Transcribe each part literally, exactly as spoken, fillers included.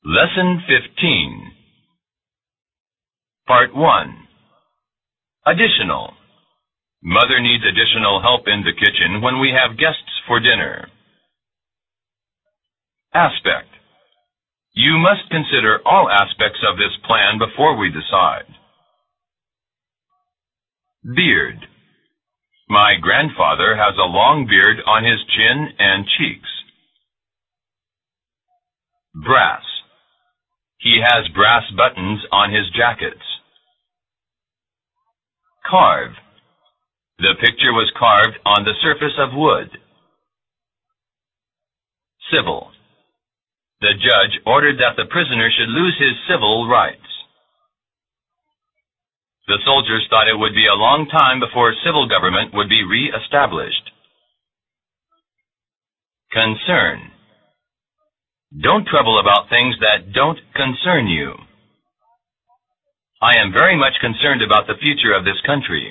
Lesson fifteen. Part one. Additional. Mother needs additional help in the kitchen when we have guests for dinner. Aspect. You must consider all aspects of this plan before we decide. Beard. My grandfather has a long beard on his chin and cheeks. Brass. He has brass buttons on his jackets. Carve. The picture was carved on the surface of wood. Civil. The judge ordered that the prisoner should lose his civil rights. The soldiers thought it would be a long time before civil government would be re-established. Concern. Don't trouble about things that don't concern you. I am very much concerned about the future of this country.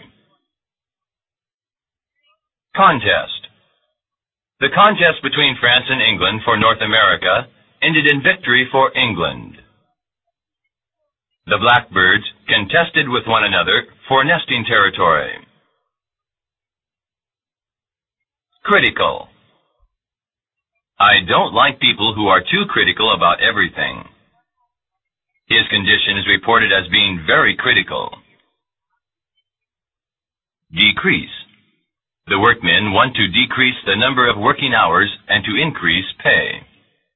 Contest. The contest between France and England for North America ended in victory for England. The blackbirds contested with one another for nesting territory. Critical. I don't like people who are too critical about everything. His condition is reported as being very critical. Decrease. The workmen want to decrease the number of working hours and to increase pay.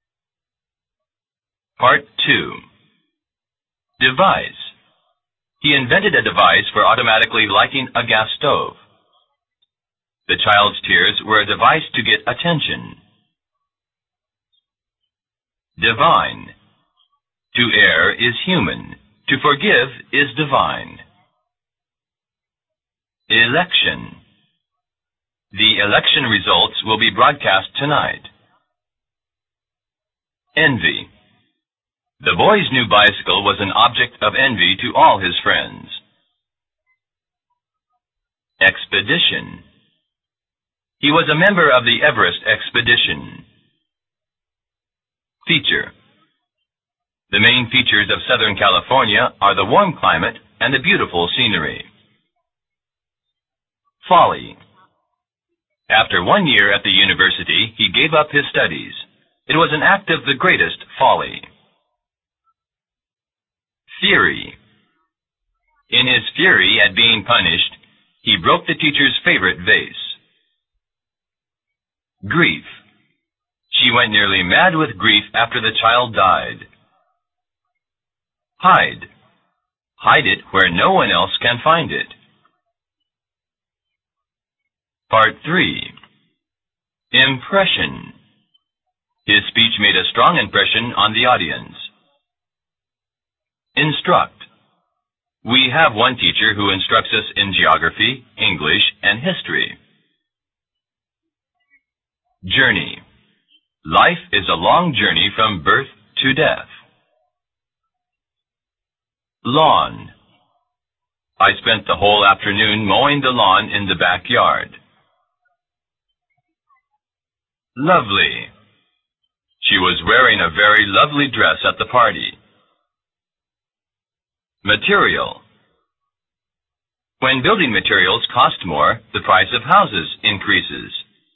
Part two. Devise. He invented a device for automatically lighting a gas stove. The child's tears were a device to get attention. Divine. To err is human. To forgive is divine. Election. The election results will be broadcast tonight. Envy. The boy's new bicycle was an object of envy to all his friends. Expedition. He was a member of the Everest expedition. Feature. The main features of Southern California are the warm climate and the beautiful scenery. Folly. After one year at the university, he gave up his studies. It was an act of the greatest folly. Fury. In his fury at being punished, he broke the teacher's favorite vase. Grief. She went nearly mad with grief after the child died. Hide. Hide it where no one else can find it. Part three. Impression. His speech made a strong impression on the audience. Instruct. We have one teacher who instructs us in geography, English, and history. Journey. Life is a long journey from birth to death. Lawn. I spent the whole afternoon mowing the lawn in the backyard. Lovely. She was wearing a very lovely dress at the party. Material. When building materials cost more, the price of houses increases.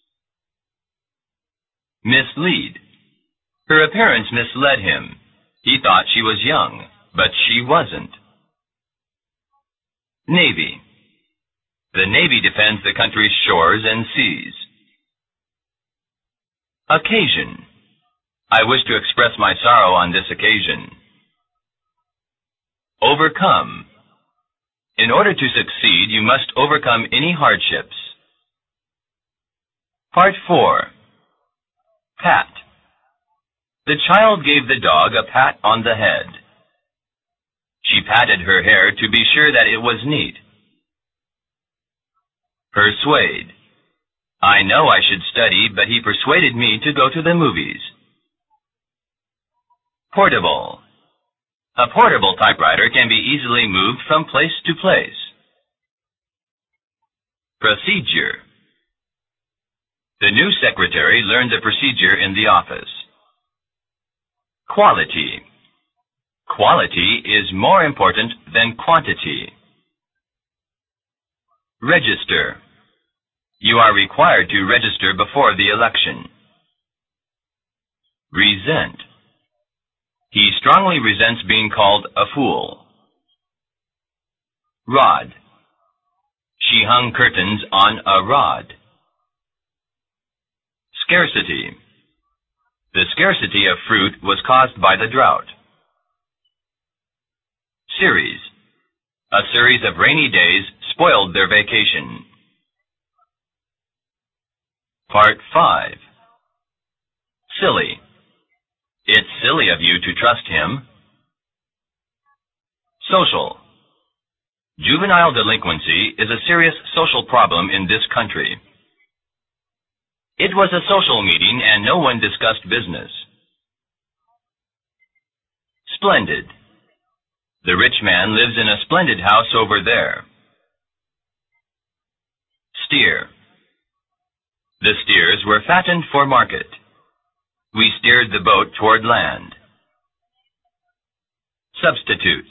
Mislead. Her appearance misled him. He thought she was young, but she wasn't. Navy. The Navy defends the country's shores and seas. Occasion. I wish to express my sorrow on this occasion. Overcome. In order to succeed, you must overcome any hardships. Part four. Pat. The child gave the dog a pat on the head. She patted her hair to be sure that it was neat. Persuade. I know I should study, but he persuaded me to go to the movies. Portable. A portable typewriter can be easily moved from place to place. Procedure. The new secretary learned the procedure in the office. Quality. Quality is more important than quantity. Register. You are required to register before the election. Resent. He strongly resents being called a fool. Rod. She hung curtains on a rod. Scarcity. The scarcity of fruit was caused by the drought. Series. A series of rainy days spoiled their vacation. Part five. Silly. It's silly of you to trust him. Social. Juvenile delinquency is a serious social problem in this country. It was a social meeting and no one discussed business. Splendid. The rich man lives in a splendid house over there. Steer. The steers were fattened for market. We steered the boat toward land. Substitute.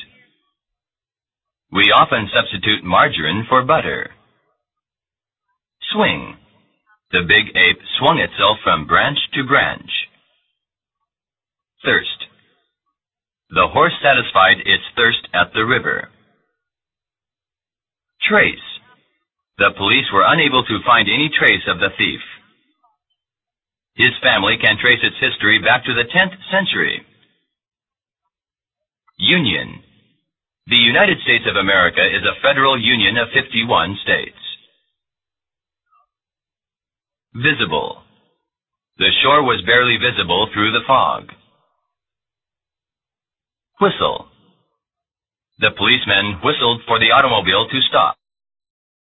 We often substitute margarine for butter. Swing. The big ape swung itself from branch to branch. Thirst. The horse satisfied its thirst at the river. Trace. The police were unable to find any trace of the thief. His family can trace its history back to the tenth century. Union. The United States of America is a federal union of fifty-one states. Visible. The shore was barely visible through the fog. Whistle. The policeman whistled for the automobile to stop.